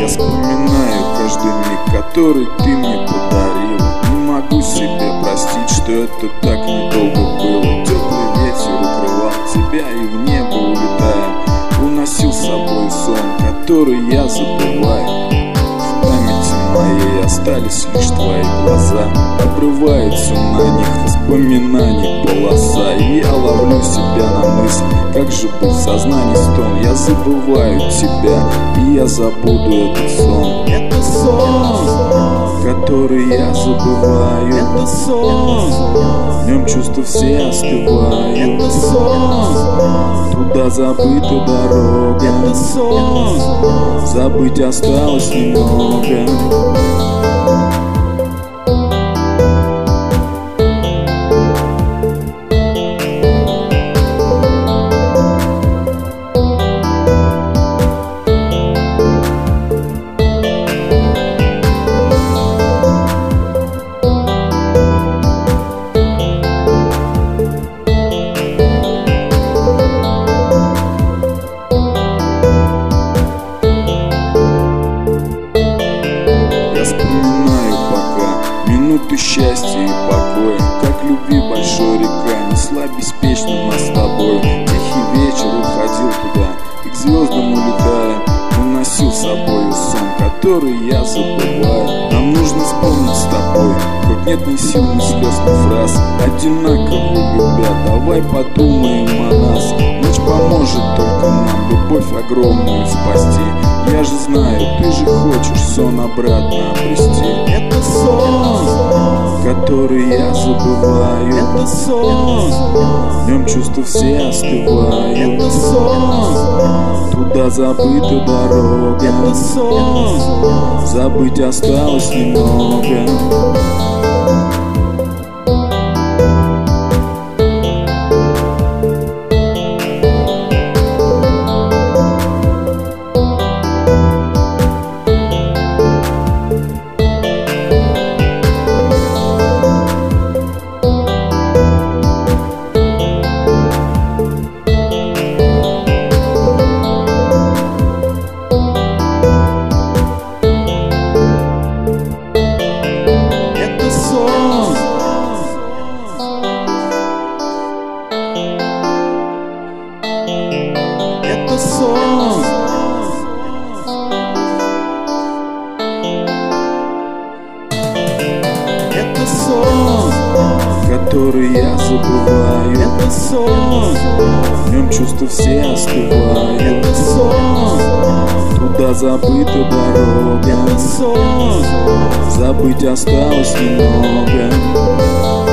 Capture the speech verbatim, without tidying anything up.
вспоминаю каждый миг, который ты мне подарил. Не могу себе простить, что это так недолго было. Теплый ветер укрывал тебя, и в небо улетая уносил с собой сон, который я забываю. В памяти моей остались лишь твои глаза. Обрывается на них воспоминаний полоса, и я ловлю себя на мысль, как же быть в сознании стон. Я забываю тебя, и я забуду этот сон. Это сон, который я забываю. это сон, В нем чувства все остывают. это сон, Туда забыта дорога. это сон. Забыть осталось немного. Минуты счастья и покоя, как любви большой река несла беспечно нас с тобой. Тихий вечер уходил туда, и к звездам улетая уносил с собой сон, который я забываю. Нам нужно вспомнить с тобой, хоть нет ни сил, ни слез, ни фраз. Одинаково любя, давай подумаем о нас. Ночь поможет только нам любовь огромную спасти. Я же знаю, ты же хочешь сон обратно обрести. Это сон, который я забываю. это сон, В нем чувства все остывают. это сон, Туда забыта дорога. это сон. Забыть осталось немного. Это сон, это сон, который я забываю. это сон, В нем чувства все остывают. это сон, Туда забыта дорога. это сон. Забыть осталось немного.